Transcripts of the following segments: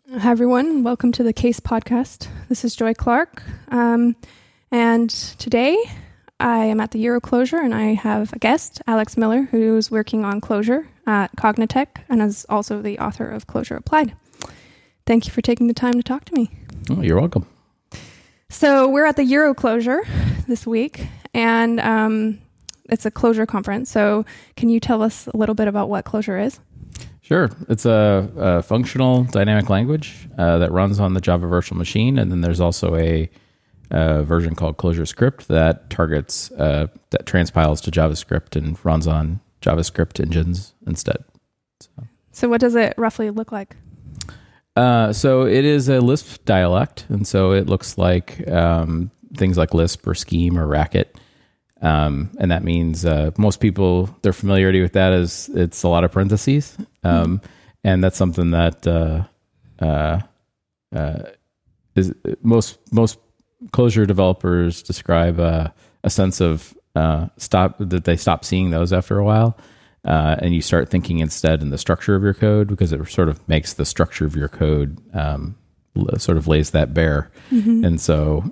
Hi, everyone. Welcome to the Case Podcast. This is Joy Clark. And today I am at the Euroclosure and I have a guest, Alex Miller, who's working on Clojure at Cognitech and is also the author of Clojure Applied. Thank you for taking the time to talk to me. Oh, you're welcome. So we're at the Euroclosure this week, and it's a Clojure conference. So can you tell us a little bit about what Clojure is? Sure. It's a functional dynamic language that runs on the Java virtual machine. And then there's also a version called Clojure Script that targets, that transpiles to JavaScript and runs on JavaScript engines instead. So what does it roughly look like? So it is a Lisp dialect. And so it looks like things like Lisp or Scheme or Racket. And that means most people, their familiarity with that is it's a lot of parentheses. And that's something that is most Clojure developers describe a sense of that they stop seeing those after a while. And you start thinking instead in the structure of your code, because it sort of makes the structure of your code sort of lays that bare. Mm-hmm. And so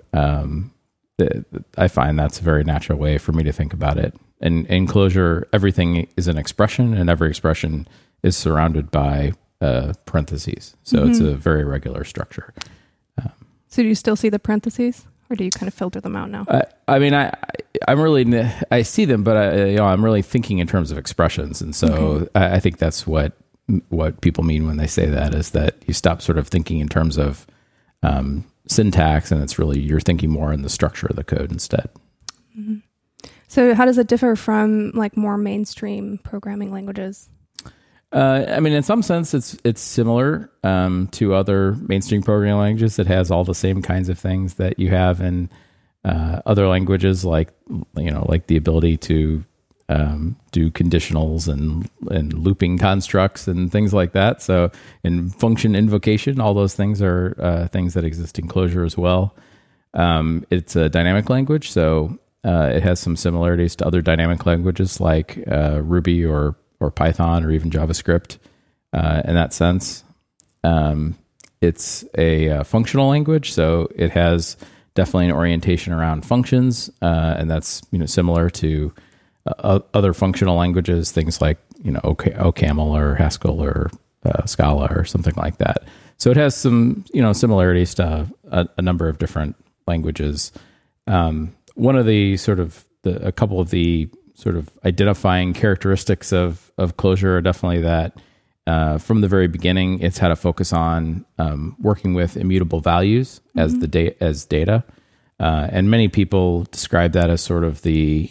I find that's a very natural way for me to think about it. And in Clojure, everything is an expression, and every expression is surrounded by parentheses. So it's a very regular structure. So do you still see the parentheses, or do you kind of filter them out now? I see them, but I'm really thinking in terms of expressions, and so okay. I think that's what people mean when they say that, is that you stop sort of thinking in terms of syntax, and it's really you're thinking more in the structure of the code instead. Mm-hmm. So how does it differ from like more mainstream programming languages? In some sense, it's similar to other mainstream programming languages. It has all the same kinds of things that you have in other languages, like the ability to do conditionals and looping constructs and things like that. So in function invocation, all those things are things that exist in Clojure as well. It's a dynamic language, so it has some similarities to other dynamic languages like Ruby or Python or even JavaScript in that sense. It's a functional language, so it has definitely an orientation around functions, and that's similar to other functional languages, things like OCaml or Haskell or Scala or something like that. So it has some similarities to a number of different languages. One of a couple of the sort of identifying characteristics of Clojure are definitely that from the very beginning, it's had a focus on working with immutable values as data, and many people describe that as sort of the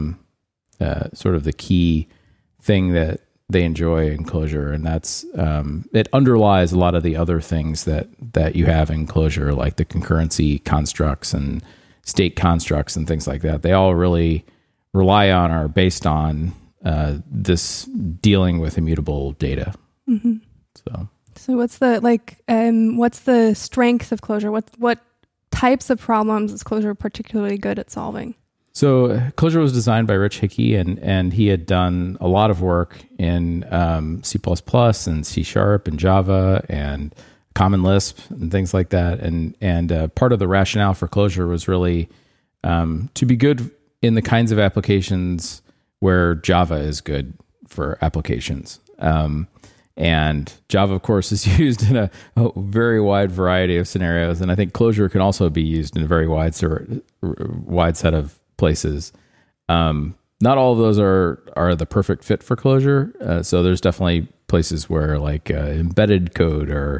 key thing that they enjoy in Clojure, and that's it underlies a lot of the other things that you have in Clojure, like the concurrency constructs and state constructs and things like that. They all really rely on or based on this dealing with immutable data. Mm-hmm. So what's the strength of Clojure? What types of problems is Clojure particularly good at solving? So Clojure was designed by Rich Hickey, and he had done a lot of work in C++ and C# and Java and Common Lisp and things like that. And part of the rationale for Clojure was really to be good in the kinds of applications where Java is good for applications. And Java, of course, is used in a very wide variety of scenarios. And I think Clojure can also be used in a very wide set of places. Not all of those are the perfect fit for Clojure. So there's definitely places where like embedded code or,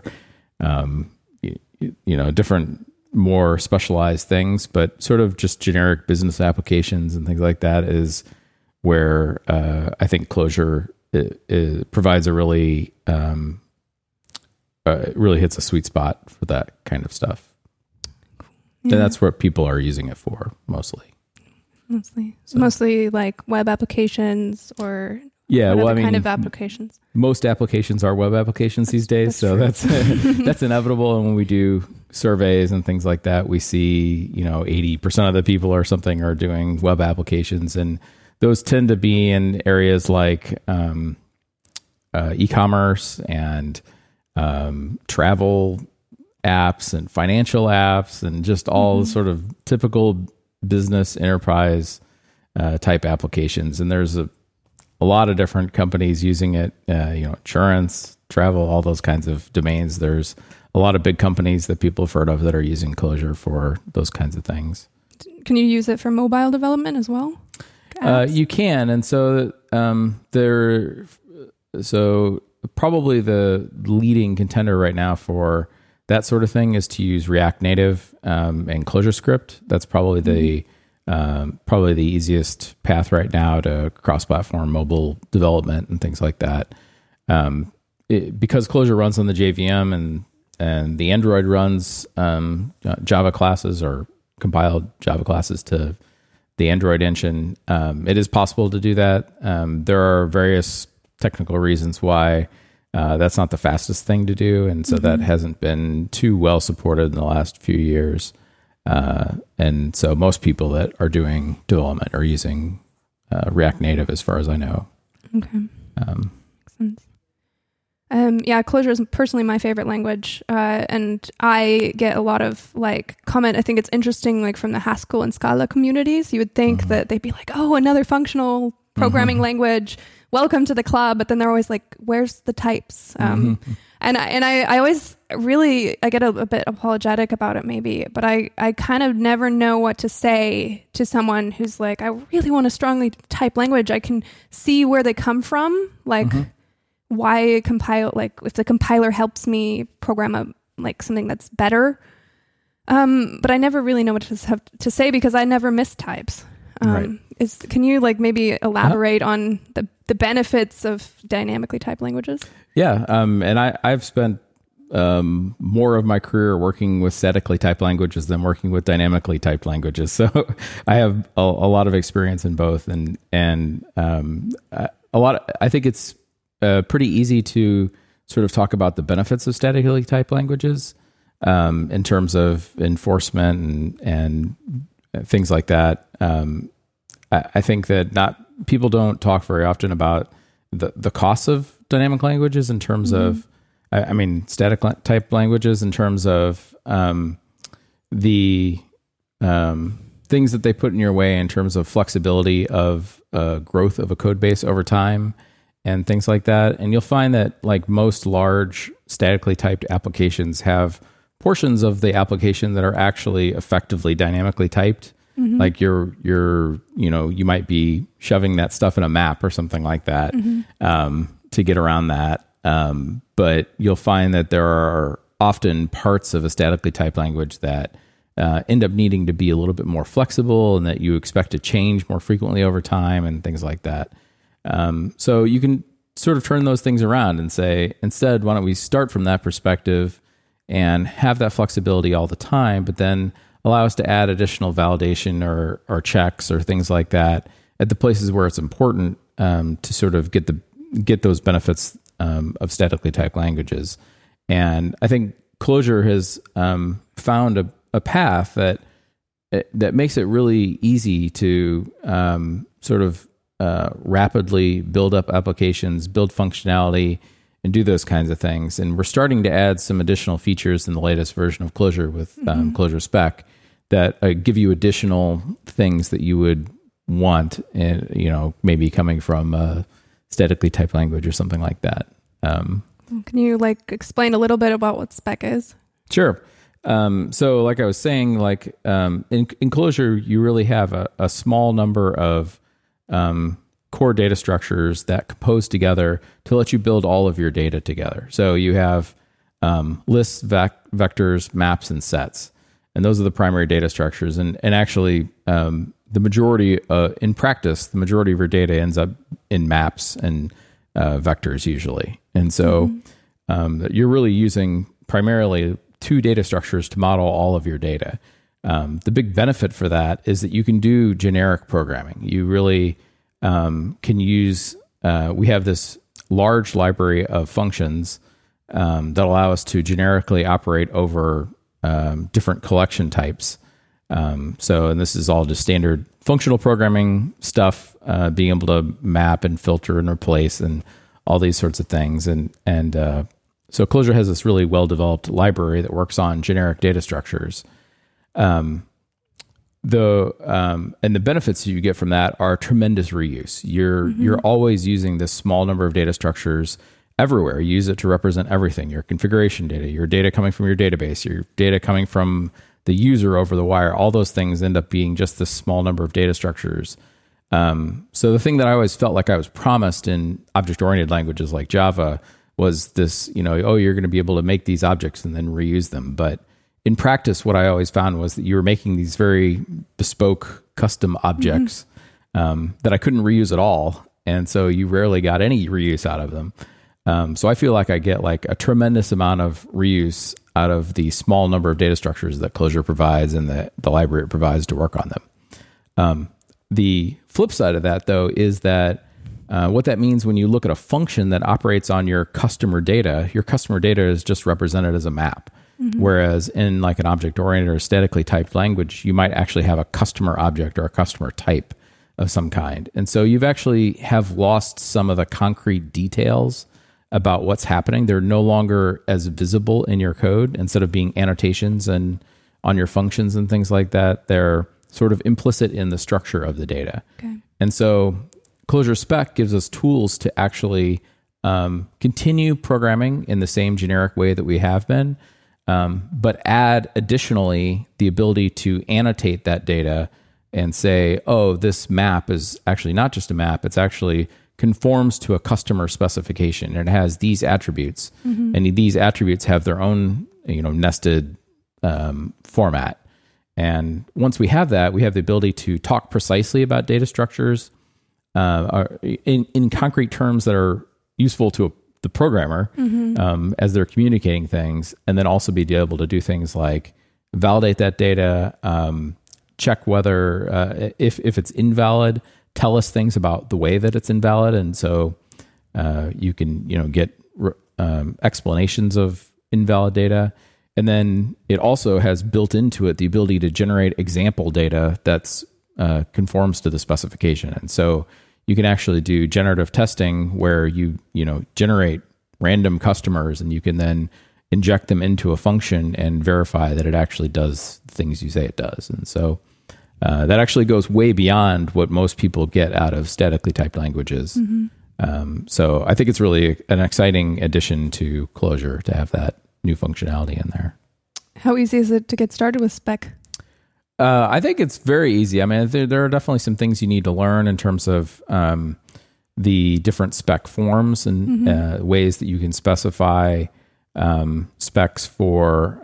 different more specialized things, but sort of just generic business applications and things like that is where I think Clojure it provides a really really hits a sweet spot for that kind of stuff. Yeah. And that's what people are using it for mostly. Mostly like web applications or kind of applications. Most applications are web applications these days, so that's that's inevitable. And when we do surveys and things like that, we see 80% of the people or something are doing web applications, and those tend to be in areas like e-commerce and travel apps and financial apps and just all sort of typical business enterprise type applications. And there's a lot of different companies using it, insurance, travel, all those kinds of domains. There's a lot of big companies that people have heard of that are using Clojure for those kinds of things. Can you use it for mobile development as well? You can. And so probably the leading contender right now for that sort of thing is to use React Native and ClojureScript. That's probably the easiest path right now to cross-platform mobile development and things like that. Because Clojure runs on the JVM and the Android runs Java classes or compiled Java classes to the Android engine, it is possible to do that. There are various technical reasons why that's not the fastest thing to do, and so that hasn't been too well supported in the last few years. And so most people that are doing development are using React Native, as far as I know. Okay, makes sense. Clojure is personally my favorite language, and I get a lot of comment. I think it's interesting, from the Haskell and Scala communities. You would think that they'd be like, "Oh, another functional programming language. Welcome to the club." But then they're always like, "Where's the types?" And I always I get a bit apologetic about it, maybe, but I kind of never know what to say to someone who's like, "I really want a strongly typed language. I can see where they come from, why compile, if the compiler helps me program something that's better." But I never really know what to have to say because I never miss types. Right. Can you maybe elaborate on the benefits of dynamically typed languages? Yeah. And I've spent more of my career working with statically typed languages than working with dynamically typed languages. So I have a lot of experience in both, and I think it's pretty easy to sort of talk about the benefits of statically typed languages in terms of enforcement and things like that. I think that people don't talk very often about the costs of dynamic languages in terms of, static type languages in terms of the things that they put in your way in terms of flexibility of growth of a code base over time and things like that. And you'll find that most large statically typed applications have portions of the application that are actually effectively dynamically typed. Like you might be shoving that stuff in a map or something like that to get around that. But you'll find that there are often parts of a statically typed language that end up needing to be a little bit more flexible and that you expect to change more frequently over time and things like that. So you can sort of turn those things around and say, instead, why don't we start from that perspective and have that flexibility all the time, but then allow us to add additional validation or checks or things like that at the places where it's important to sort of get those benefits of statically typed languages. And I think Clojure has found a path that makes it really easy to sort of rapidly build up applications, build functionality, and do those kinds of things. And we're starting to add some additional features in the latest version of Clojure with Clojure Spec that give you additional things that you would want, and maybe coming from a statically typed language or something like that. Can you explain a little bit about what Spec is? Sure. So like I was saying, in Clojure, you really have a small number of core data structures that compose together to let you build all of your data together. So you have lists, vectors, maps, and sets. And those are the primary data structures. And actually, the majority, in practice, the majority of your data ends up in maps and vectors usually. And so you're really using primarily two data structures to model all of your data. The big benefit for that is that you can do generic programming. You really can use, we have this large library of functions that allow us to generically operate over different collection types. And this is all just standard functional programming stuff, being able to map and filter and replace and all these sorts of things. And So Clojure has this really well-developed library that works on generic data structures. And the benefits you get from that are tremendous reuse. You're always using this small number of data structures everywhere. You use it to represent everything: your configuration data, your data coming from your database, your data coming from the user over the wire. All those things end up being just this small number of data structures. So the thing that I always felt like I was promised in object-oriented languages like Java was this, you're going to be able to make these objects and then reuse them. But in practice, what I always found was that you were making these very bespoke custom objects that I couldn't reuse at all. And so you rarely got any reuse out of them. So I feel like I get like a tremendous amount of reuse out of the small number of data structures that Clojure provides and the library it provides to work on them. The flip side of that, though, is that what that means when you look at a function that operates on your customer data is just represented as a map. Whereas in like an object-oriented or statically typed language, you might actually have a customer object or a customer type of some kind. And so you've actually have lost some of the concrete details about what's happening. They're no longer as visible in your code. Instead of being annotations and on your functions and things like that, they're sort of implicit in the structure of the data. Okay. And so Clojure Spec gives us tools to actually continue programming in the same generic way that we have been, but add additionally the ability to annotate that data and say, oh, this map is actually not just a map, it's actually conforms to a customer specification and it has these attributes. And these attributes have their own nested format. And once we have that, we have the ability to talk precisely about data structures in concrete terms that are useful to the programmer as they're communicating things, and then also be able to do things like validate that data, check whether if it's invalid, tell us things about the way that it's invalid, and so you can get explanations of invalid data. And then it also has built into it the ability to generate example data that's conforms to the specification. And so you can actually do generative testing where you generate random customers and you can then inject them into a function and verify that it actually does things you say it does. And so that actually goes way beyond what most people get out of statically typed languages. So I think it's really an exciting addition to Clojure to have that new functionality in there. How easy is it to get started with Spec? I think it's very easy. I mean, there are definitely some things you need to learn in terms of the different spec forms and ways that you can specify specs for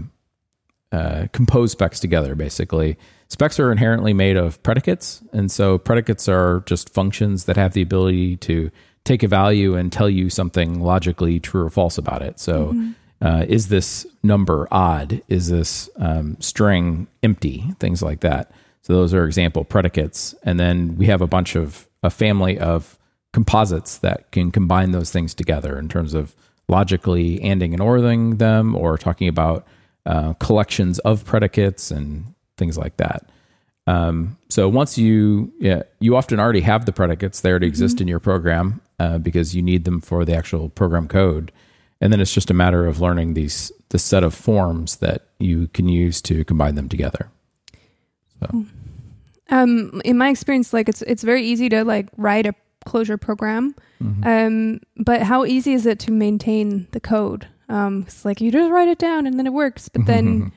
compose specs together, basically. Specs are inherently made of predicates, and so predicates are just functions that have the ability to take a value and tell you something logically true or false about it. So is this number odd? Is this string empty? Things like that. So those are example predicates. And then we have a family of composites that can combine those things together in terms of logically anding and orthing them, or talking about collections of predicates and things like that. So once you often already have the predicates there to exist in your program because you need them for the actual program code. And then it's just a matter of learning the set of forms that you can use to combine them together. So. In my experience, like it's very easy to like write a Clojure program, but how easy is it to maintain the code? It's like you just write it down and then it works. But then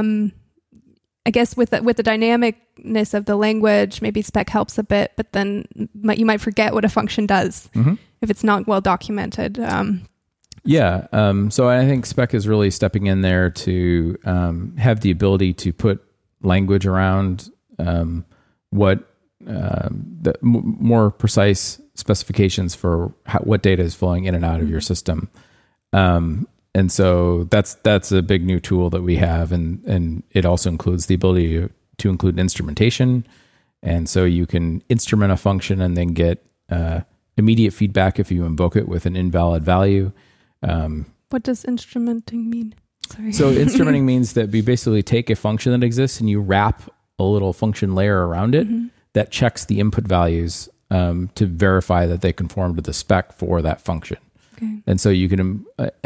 I guess with the dynamicness of the language, maybe Spec helps a bit. But then you might forget what a function does if it's not well documented. So I think Spec is really stepping in there to have the ability to put language around what the more precise specifications for what data is flowing in and out of your system. And so that's a big new tool that we have, and it also includes the ability to include instrumentation. And so you can instrument a function and then get immediate feedback if you invoke it with an invalid value. What does instrumenting mean? Sorry. So instrumenting means that we basically take a function that exists and you wrap a little function layer around it that checks the input values to verify that they conform to the spec for that function. Okay. And so you can,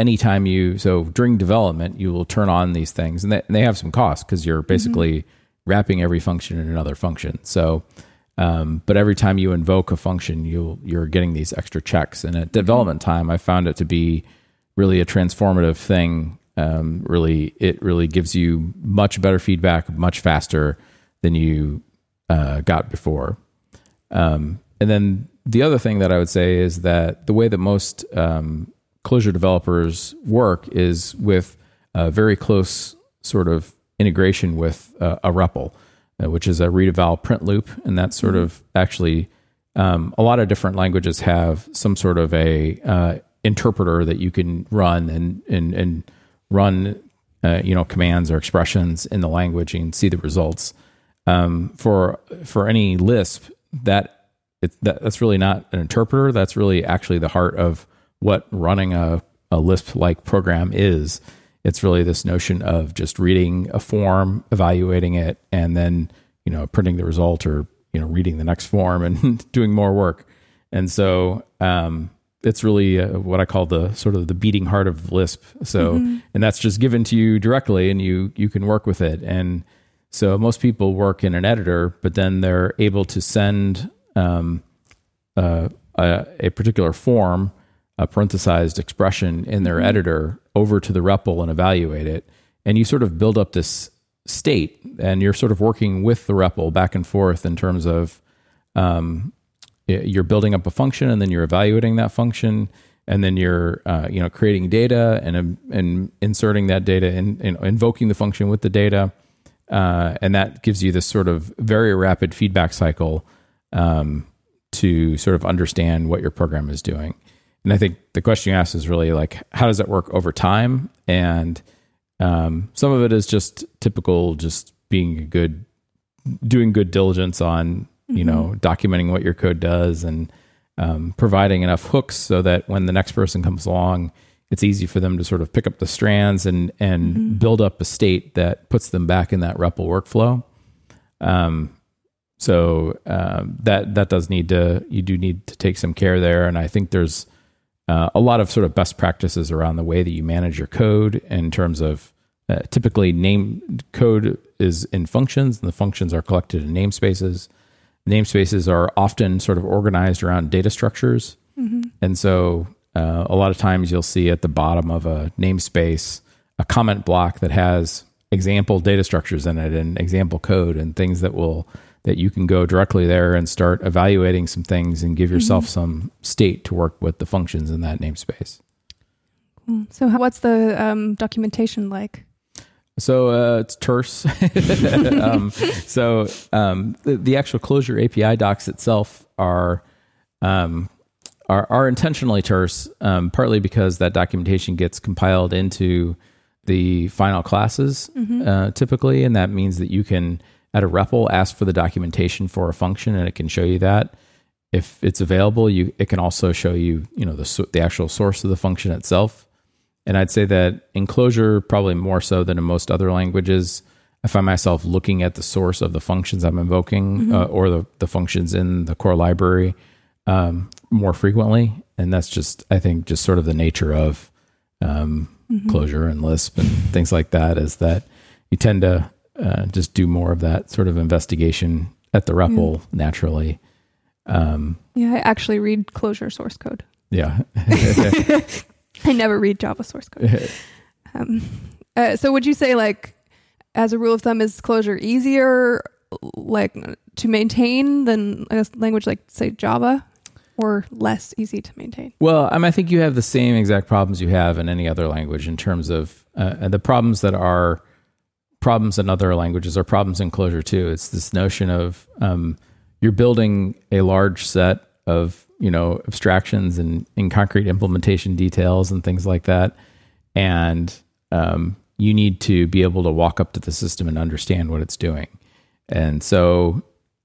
so during development, you will turn on these things, and they have some cost because you're basically wrapping every function in another function. So, but every time you invoke a function, you're getting these extra checks. And at development time, I found it to be really a transformative thing. It really gives you much better feedback, much faster than you got before. And then the other thing that I would say is that the way that most Clojure developers work is with a very close sort of integration with a REPL, which is a read eval print loop. And that's sort of actually a lot of different languages have some sort of a interpreter that you can run and run commands or expressions in the language and see the results. For any Lisp, that's really not an interpreter. That's really actually the heart of what running a Lisp-like program is. It's really this notion of just reading a form, evaluating it, and then printing the result, or reading the next form and doing more work. And so it's really what I call the sort of the beating heart of Lisp. So, and that's just given to you directly, and you can work with it. And so most people work in an editor, but then they're able to send a particular form, a parenthesized expression in their editor, over to the REPL and evaluate it. And you sort of build up this state, and you're sort of working with the REPL back and forth in terms of you're building up a function, and then you're evaluating that function, and then you're creating data and inserting that data and invoking the function with the data, and that gives you this sort of very rapid feedback cycle to sort of understand what your program is doing. And I think the question you asked is really like, how does that work over time? And some of it is just typical, just doing good diligence on documenting what your code does, and providing enough hooks so that when the next person comes along, it's easy for them to sort of pick up the strands and build up a state that puts them back in that REPL workflow. So that does you do need to take some care there. And I think there's a lot of sort of best practices around the way that you manage your code in terms of typically code is in functions, and the functions are collected in namespaces. Namespaces are often sort of organized around data structures. And so a lot of times you'll see at the bottom of a namespace a comment block that has example data structures in it and example code and things that you can go directly there and start evaluating some things and give yourself some state to work with the functions in that namespace. Cool. So what's the documentation like? So it's terse. The actual Clojure API docs itself are intentionally terse, partly because that documentation gets compiled into the final classes typically, and that means that you can, at a REPL, ask for the documentation for a function, and it can show you that. If it's available, it can also show you, the actual source of the function itself. And I'd say that in Clojure, probably more so than in most other languages, I find myself looking at the source of the functions I'm invoking or the functions in the core library more frequently. And that's just, I think, just sort of the nature of Clojure and Lisp and things like that, is that you tend to just do more of that sort of investigation at the REPL naturally. I actually read Clojure source code. Yeah. I never read Java source code. So would you say, like, as a rule of thumb, is Clojure easier to maintain than a language like, say, Java, or less easy to maintain? Well, I think you have the same exact problems you have in any other language in terms of the problems that are problems in other languages are problems in Clojure too. It's this notion of you're building a large set of abstractions and in concrete implementation details and things like that. And you need to be able to walk up to the system and understand what it's doing. And so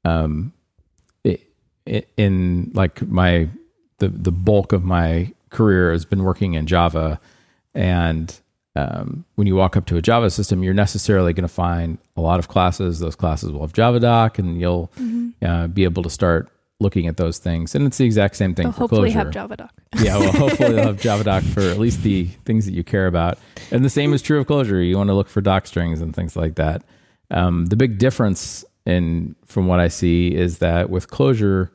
in like the bulk of my career has been working in Java. And when you walk up to a Java system, you're necessarily going to find a lot of classes. Those classes will have JavaDoc, and you'll be able to start looking at those things. And it's the exact same thing They'll for hopefully Clojure. have JavaDoc. Yeah, well, hopefully they'll have JavaDoc for at least the things that you care about. And the same is true of Clojure. You want to look for doc strings and things like that. The big difference from what I see is that with Clojure,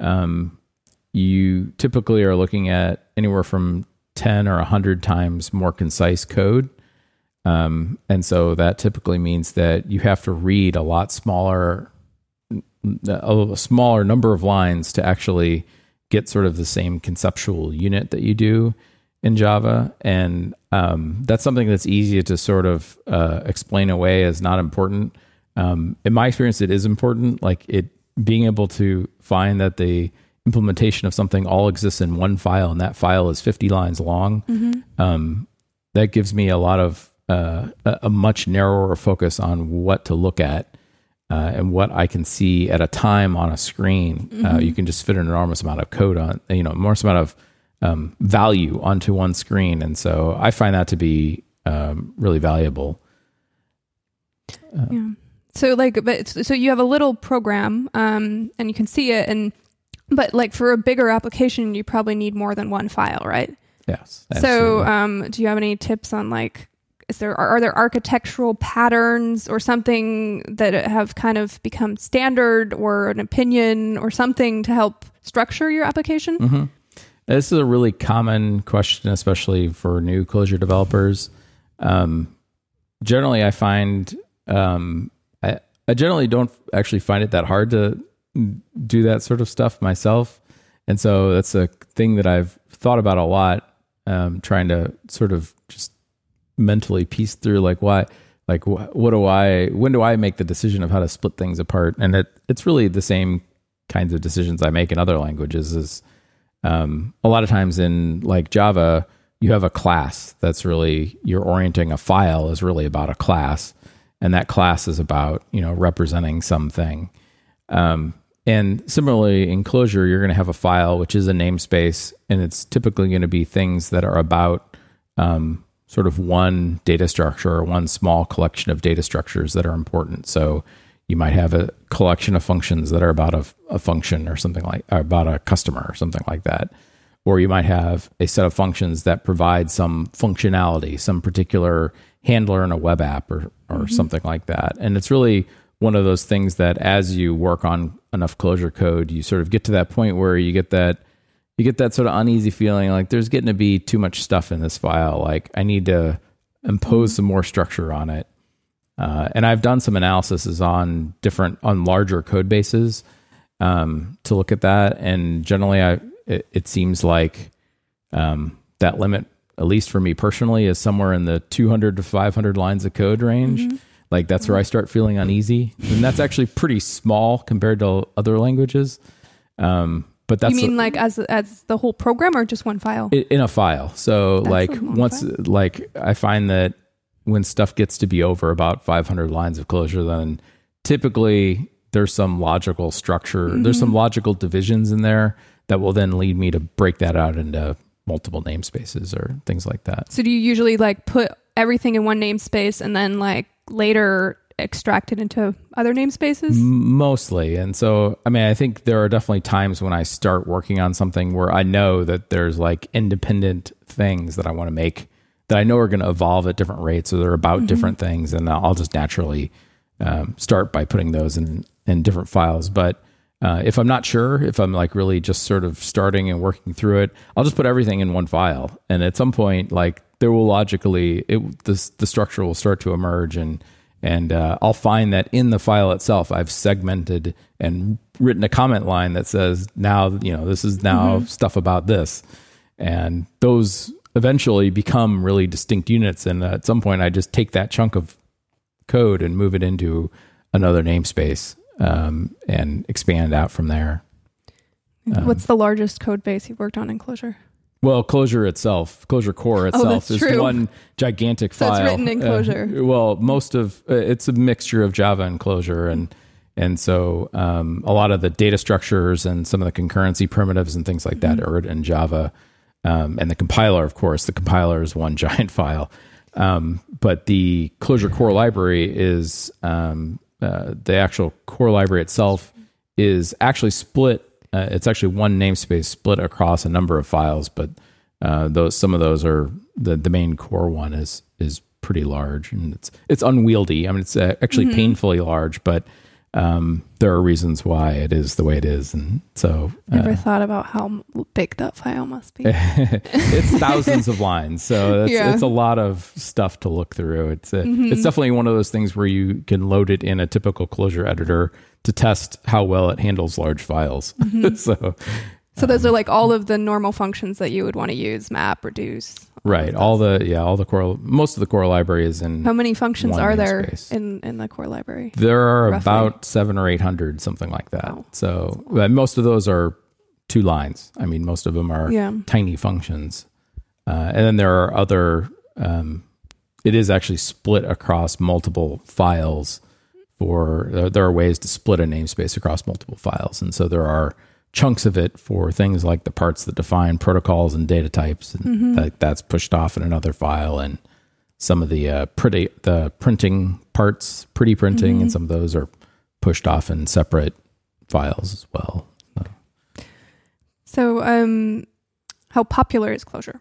you typically are looking at anywhere from 10 or 100 times more concise code. And so that typically means that you have to read a smaller number of lines to actually get sort of the same conceptual unit that you do in Java. And that's something that's easy to sort of explain away as not important. In my experience, it is important, like being able to find that the implementation of something all exists in one file, and that file is 50 lines long. That gives me a lot of a much narrower focus on what to look at and what I can see at a time on a screen. You can just fit an enormous amount of code on, enormous amount of value onto one screen, and so I find that to be really valuable. Yeah. So so you have a little program, and you can see it, but like for a bigger application, you probably need more than one file, right? Yes. Absolutely. So, do you have any tips on like, are there architectural patterns or something that have kind of become standard, or an opinion or something to help structure your application? Mm-hmm. This is a really common question, especially for new Clojure developers. Generally, I find I generally don't actually find it that hard to do that sort of stuff myself, and so that's a thing that I've thought about a lot. Trying to sort of just mentally piece through when do I make the decision of how to split things apart? And it's really the same kinds of decisions I make in other languages. Is a lot of times in like Java, you have a class that's really, you're orienting a file is really about a class, and that class is about representing something. And similarly in Clojure, you're going to have a file which is a namespace, and it's typically going to be things that are about sort of one data structure or one small collection of data structures that are important. So you might have a collection of functions that are about a function or something like, or about a customer or something like that. Or you might have a set of functions that provide some functionality, some particular handler in a web app or something like that. And it's really one of those things that as you work on enough Clojure code, you sort of get to that point where you get that sort of uneasy feeling like there's getting to be too much stuff in this file. Like I need to impose some more structure on it. And I've done some analysis on larger code bases to look at that. And generally it seems like that limit, at least for me personally, is somewhere in the 200 to 500 lines of code range. Like that's where I start feeling uneasy. And that's actually pretty small compared to other languages. But that's, you mean like as the whole program or just one file? In a file. So that's I find that when stuff gets to be over about 500 lines of Clojure, then typically there's some logical structure. There's some logical divisions in there that will then lead me to break that out into multiple namespaces or things like that. So do you usually like put everything in one namespace and then like later extract it into other namespaces? Mostly. And so, I mean, I think there are definitely times when I start working on something where I know that there's like independent things that I want to make that I know are going to evolve at different rates, or they're about different things. And I'll just naturally start by putting those in different files. But if I'm not sure, if I'm like really just sort of starting and working through it, I'll just put everything in one file. And at some point, like there will logically, the structure will start to emerge, and I'll find that in the file itself, I've segmented and written a comment line that says, now, this is now stuff about this. And those eventually become really distinct units. And at some point, I just take that chunk of code and move it into another namespace and expand out from there. What's the largest code base you've worked on in Clojure? Well, Clojure itself, Clojure core itself is one gigantic file. So it's written in Clojure. Well, most of it's a mixture of Java and Clojure, and so a lot of the data structures and some of the concurrency primitives and things like that are written in Java. And the compiler, of course, is one giant file. But the Clojure core library is the actual core library itself is actually split it's actually one namespace split across a number of files, but some of those are the main core one is pretty large, and it's unwieldy. I mean, it's actually painfully large, but there are reasons why it is the way it is. And so never thought about how big that file must be. It's thousands of lines. So it's a lot of stuff to look through. It's definitely one of those things where you can load it in a typical Clojure editor to test how well it handles large files. So those are like all of the normal functions that you would want to use, map, reduce. Right. Most of the core library is in. How many functions are there namespace. in the core library? There are roughly? about 700 or 800, something like that. Wow. So most of those are 2 lines. I mean, most of them are tiny functions. And then there are other, it is actually split across multiple files there are ways to split a namespace across multiple files. And so there are chunks of it for things like the parts that define protocols and data types, and that's pushed off in another file, and some of the printing parts, pretty printing, and some of those are pushed off in separate files as well. So how popular is Clojure?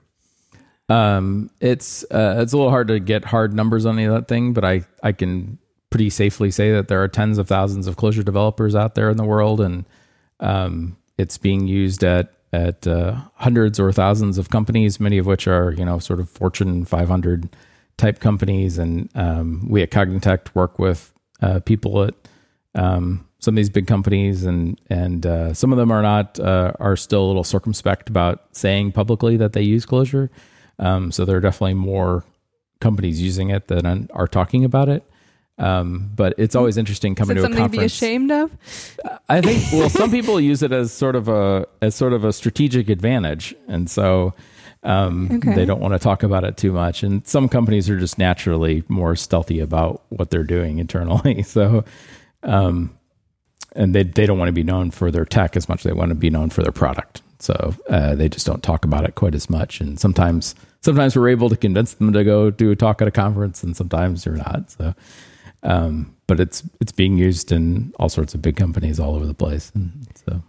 It's a little hard to get hard numbers on any of that thing, but I can pretty safely say that there are tens of thousands of Clojure developers out there in the world, and it's being used at hundreds or thousands of companies, many of which are, sort of Fortune 500 type companies. And we at Cognitect work with people at some of these big companies, and some of them are still a little circumspect about saying publicly that they use Clojure. So there are definitely more companies using it than are talking about it. But it's always interesting coming to a conference. Something to be ashamed of? I think, some people use it as sort of a strategic advantage. And so, they don't want to talk about it too much. And some companies are just naturally more stealthy about what they're doing internally. So, and they don't want to be known for their tech as much as they want to be known for their product. So, they just don't talk about it quite as much. And sometimes we're able to convince them to go do a talk at a conference, and sometimes they're not. So, but it's being used in all sorts of big companies all over the place. And so,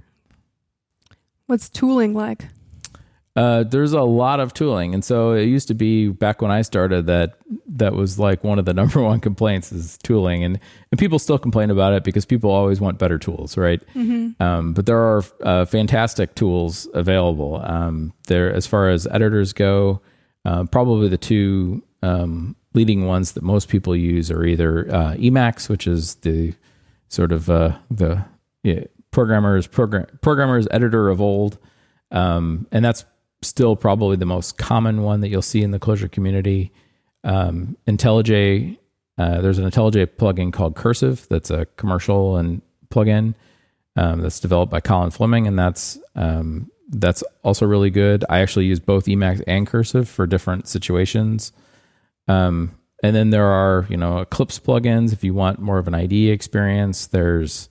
what's tooling like? There's a lot of tooling, and so it used to be back when I started that was like one of the number one complaints is tooling, and people still complain about it because people always want better tools, right? But there are fantastic tools available. There, as far as editors go, probably the 2 leading ones that most people use are either Emacs, which is the sort of the programmer's editor of old, and that's still probably the most common one that you'll see in the Clojure community. IntelliJ, there's an IntelliJ plugin called Cursive that's a commercial and plugin that's developed by Colin Fleming, and that's also really good. I actually use both Emacs and Cursive for different situations. And then there are, Eclipse plugins if you want more of an IDE experience. There's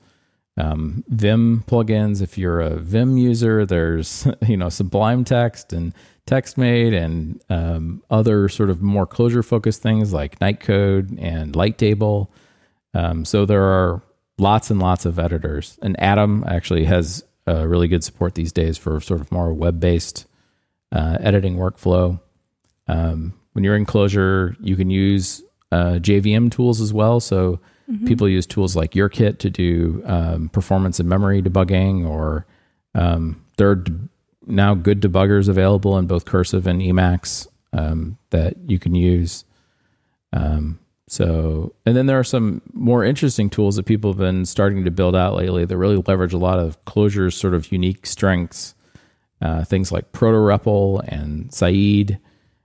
Vim plugins if you're a Vim user. There's, Sublime Text and TextMate and other sort of more Clojure-focused things like Nightcode and Lighttable. So there are lots and lots of editors. And Atom actually has really good support these days for sort of more web-based editing workflow. When you're in Clojure, you can use JVM tools as well. So people use tools like YourKit to do performance and memory debugging, or there are now good debuggers available in both Cursive and Emacs that you can use. And then there are some more interesting tools that people have been starting to build out lately that really leverage a lot of Clojure's sort of unique strengths. Things like ProtoRepl and Said.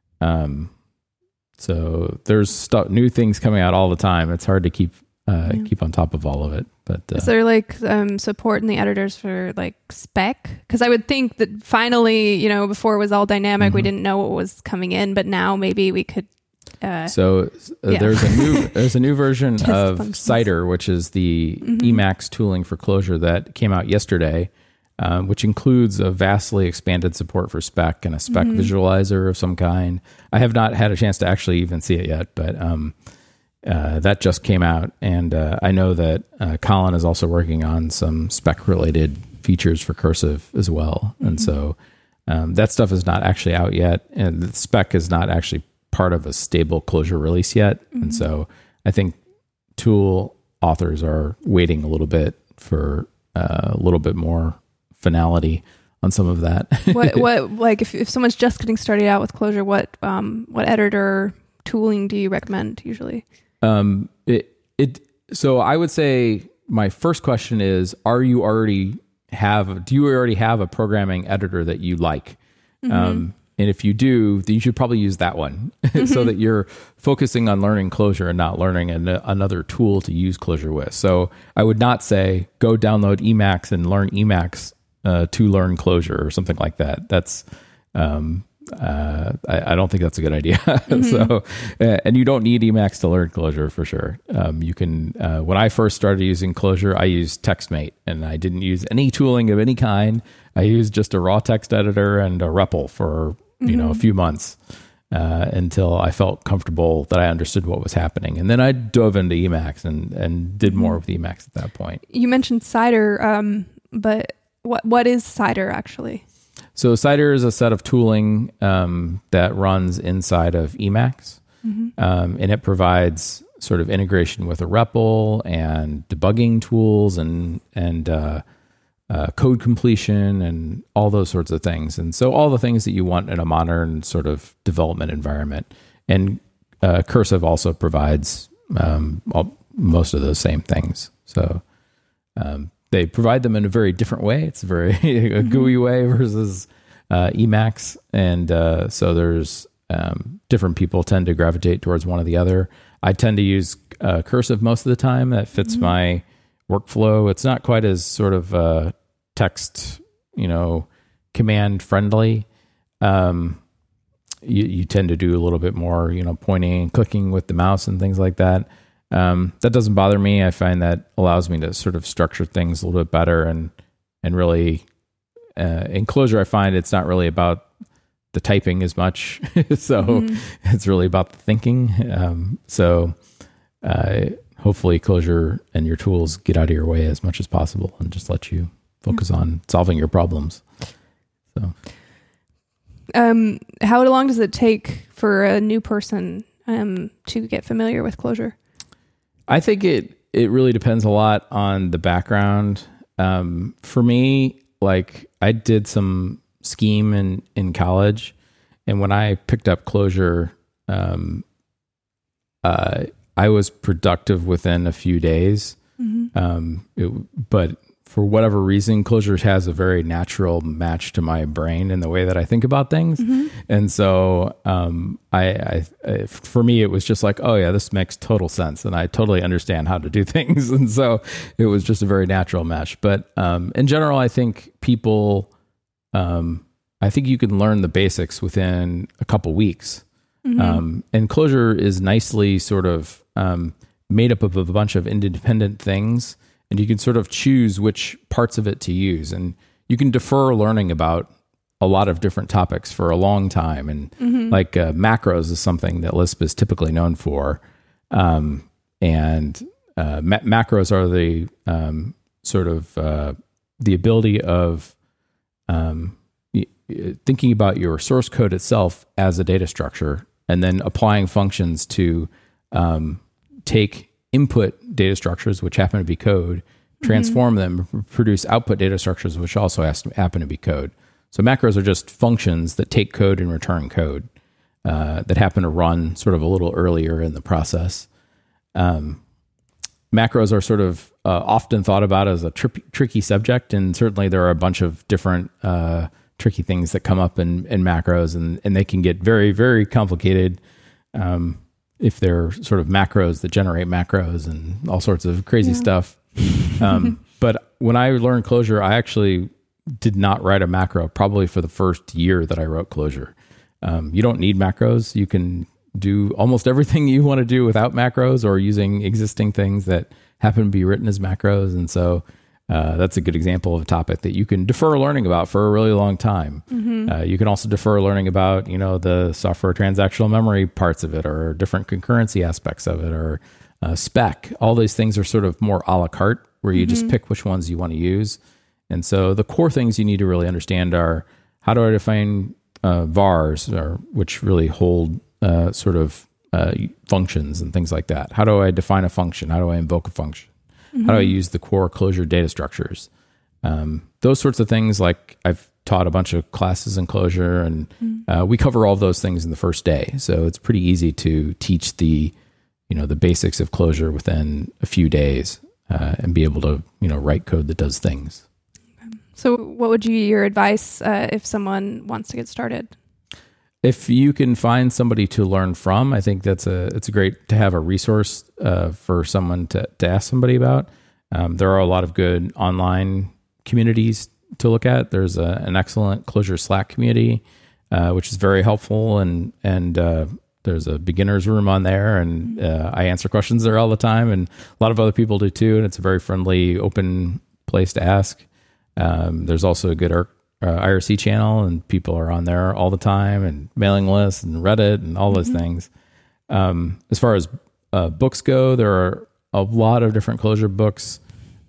So there's new things coming out all the time. It's hard to keep on top of all of it. But is there like support in the editors for like spec? Because I would think that finally, before it was all dynamic, we didn't know what was coming in, but now maybe we could. There's a new version of Cider, which is the Emacs tooling for Clojure that came out yesterday. Which includes a vastly expanded support for spec and a spec visualizer of some kind. I have not had a chance to actually even see it yet, but that just came out. And I know that Colin is also working on some spec-related features for Cursive as well. And so that stuff is not actually out yet, and the spec is not actually part of a stable Clojure release yet. And so I think tool authors are waiting a little bit for a little bit more finality on some of that. what like if someone's just getting started out with Clojure, what editor tooling do you recommend usually? So I would say my first question is, do you already have a programming editor that you like? And if you do, then you should probably use that one so that you're focusing on learning Clojure and not learning another tool to use Clojure with. So I would not say go download Emacs and learn Emacs to learn Clojure or something like that. That's I don't think that's a good idea. So, and you don't need Emacs to learn Clojure for sure. You can, when I first started using Clojure, I used TextMate, and I didn't use any tooling of any kind. I used just a raw text editor and a REPL for, a few months, until I felt comfortable that I understood what was happening. And then I dove into Emacs and did more with Emacs at that point. You mentioned Cider, but what is Cider actually? So Cider is a set of tooling that runs inside of Emacs, and it provides sort of integration with a REPL and debugging tools and code completion and all those sorts of things. And so all the things that you want in a modern sort of development environment. And Cursive also provides most of those same things. So they provide them in a very different way. It's a very a GUI way versus Emacs. And so there's different people tend to gravitate towards one or the other. I tend to use Cursive most of the time. That fits my workflow. It's not quite as sort of text, command friendly. You tend to do a little bit more, pointing and clicking with the mouse and things like that. That doesn't bother me. I find that allows me to sort of structure things a little bit better and really, in Clojure, I find it's not really about the typing as much. So it's really about the thinking. So hopefully Clojure and your tools get out of your way as much as possible and just let you focus on solving your problems. So, how long does it take for a new person to get familiar with Clojure? I think it really depends a lot on the background. For me, like I did some Scheme in college, and when I picked up Clojure, I was productive within a few days. But for whatever reason, Clojure has a very natural match to my brain in the way that I think about things. And so I for me, it was just like, oh yeah, this makes total sense. And I totally understand how to do things. And so it was just a very natural match. But in general, I think people, I think you can learn the basics within a couple weeks. And Clojure is nicely sort of made up of a bunch of independent things, and you can sort of choose which parts of it to use. And you can defer learning about a lot of different topics for a long time. And like macros is something that Lisp is typically known for. And macros are the sort of the ability of thinking about your source code itself as a data structure, and then applying functions to take input data structures, which happen to be code, transform them, produce output data structures, which also happen to be code. So macros are just functions that take code and return code that happen to run sort of a little earlier in the process. Macros are sort of often thought about as a tricky subject, and certainly there are a bunch of different tricky things that come up in macros, and they can get very, very complicated if they're sort of macros that generate macros and all sorts of crazy stuff. But when I learned Clojure, I actually did not write a macro probably for the first year that I wrote Clojure. You don't need macros. You can do almost everything you want to do without macros or using existing things that happen to be written as macros. And so that's a good example of a topic that you can defer learning about for a really long time. You can also defer learning about, the software transactional memory parts of it, or different concurrency aspects of it, or spec. All these things are sort of more a la carte, where you just pick which ones you want to use. And so the core things you need to really understand are, how do I define vars, which really hold functions and things like that? How do I define a function? How do I invoke a function? How do I use the core Clojure data structures? Those sorts of things. Like, I've taught a bunch of classes in Clojure, and we cover all of those things in the first day. So it's pretty easy to teach the basics of Clojure within a few days, and be able to, write code that does things. So what would be your advice if someone wants to get started? If you can find somebody to learn from, I think it's great to have a resource for someone to ask somebody about. There are a lot of good online communities to look at. There's an excellent Clojure Slack community, which is very helpful, and there's a beginner's room on there, and I answer questions there all the time, and a lot of other people do too, and it's a very friendly, open place to ask. There's also a good IRC channel, and people are on there all the time, and mailing lists and Reddit and all those things. As far as books go, there are a lot of different Clojure books.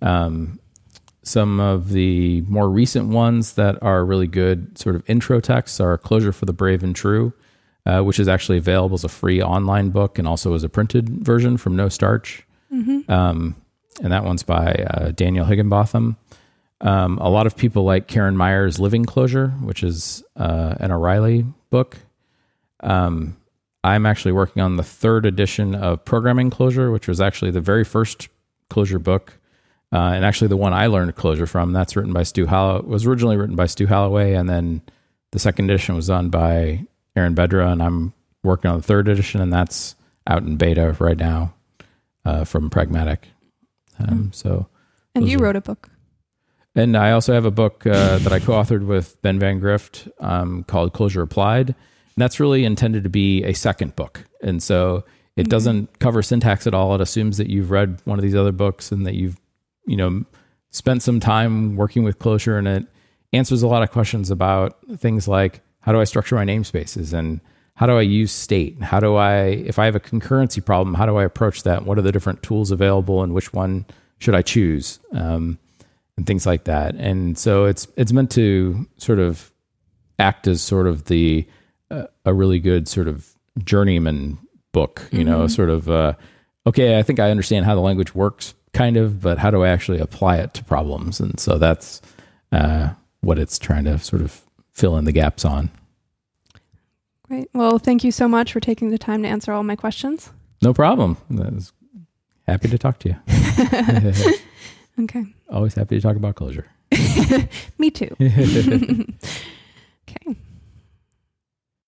Some of the more recent ones that are really good sort of intro texts are Clojure for the Brave and True, which is actually available as a free online book and also as a printed version from No Starch. And that one's by Daniel Higginbotham. A lot of people like Karen Meyer's Living Clojure, which is an O'Reilly book. I'm actually working on the 3rd edition of Programming Clojure, which was actually the very first Clojure book, and actually the one I learned Clojure from. That's written by Stu Holloway. Was originally written by Stu Holloway, and then the 2nd edition was done by Aaron Bedra, and I'm working on the 3rd edition, and that's out in beta right now from Pragmatic. And you wrote a book. And I also have a book that I co-authored with Ben Van Grift called Clojure Applied. And that's really intended to be a second book. And so it doesn't cover syntax at all. It assumes that you've read one of these other books and that you've, spent some time working with Clojure, and it answers a lot of questions about things like, how do I structure my namespaces, and how do I use state? If I have a concurrency problem, how do I approach that? What are the different tools available, and which one should I choose? And things like that. And so it's meant to sort of act as sort of a really good sort of journeyman book, sort of, okay, I think I understand how the language works kind of, but how do I actually apply it to problems? And so that's what it's trying to sort of fill in the gaps on. Great. Well, thank you so much for taking the time to answer all my questions. No problem. I was happy to talk to you. Okay. Always happy to talk about Clojure. Me too. Okay.